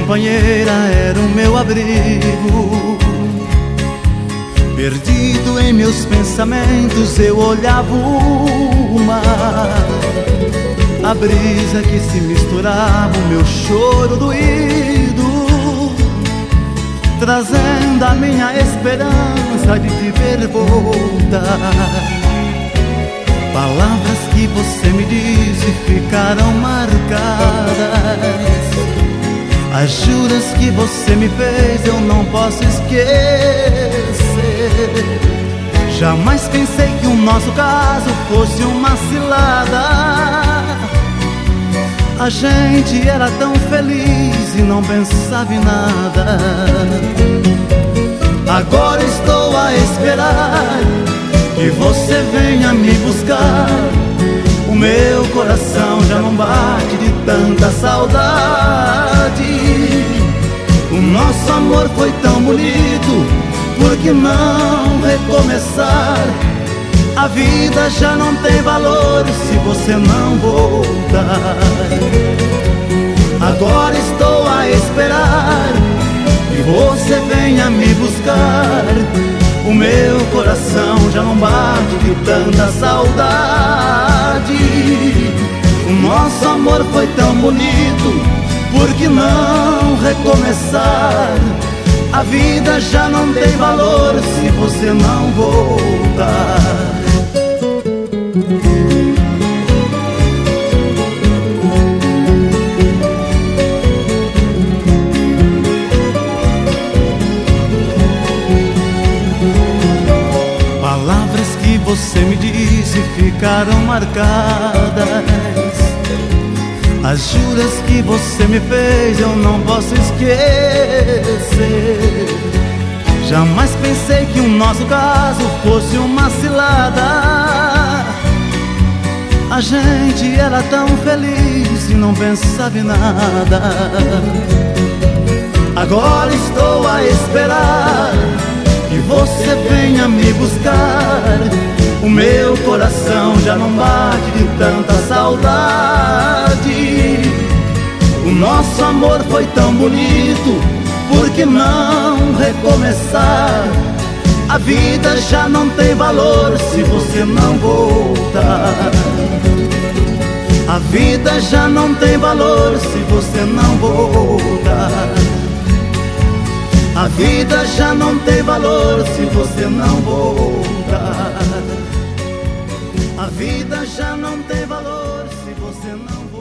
companheira era o meu abrigo. Perdido em meus pensamentos, eu olhava o mar, a brisa que se misturava o meu choro doído, trazendo a minha esperança de te ver voltar. Palavras que você me disse ficaram marcadas, as juras que você me fez eu não posso esquecer. Jamais pensei que o nosso caso fosse uma cilada. A gente era tão feliz e não pensava em nada. Agora estou a esperar que você venha me buscar. O meu coração já não bate de tanta saudade. O nosso amor foi tão bonito, por que não recomeçar? A vida já não tem valor se você não voltar. Agora estou a esperar que você venha me buscar. O meu coração já não bate de tanta saudade. O nosso amor foi tão bonito, por que não recomeçar? A vida já não tem valor se você não voltar. Palavras que você me disse ficaram marcadas, as juras que você me fez eu não posso esquecer. Jamais pensei que o nosso caso fosse uma cilada. A gente era tão feliz e não pensava em nada. Agora estou a esperar que você venha me buscar. O meu coração já não bate de tanta saudade. O nosso amor foi tão bonito, por que não recomeçar? A vida já não tem valor se você não voltar. A vida já não tem valor se você não voltar. A vida já não tem valor se você não voltar. A vida já não tem valor se você não voltar.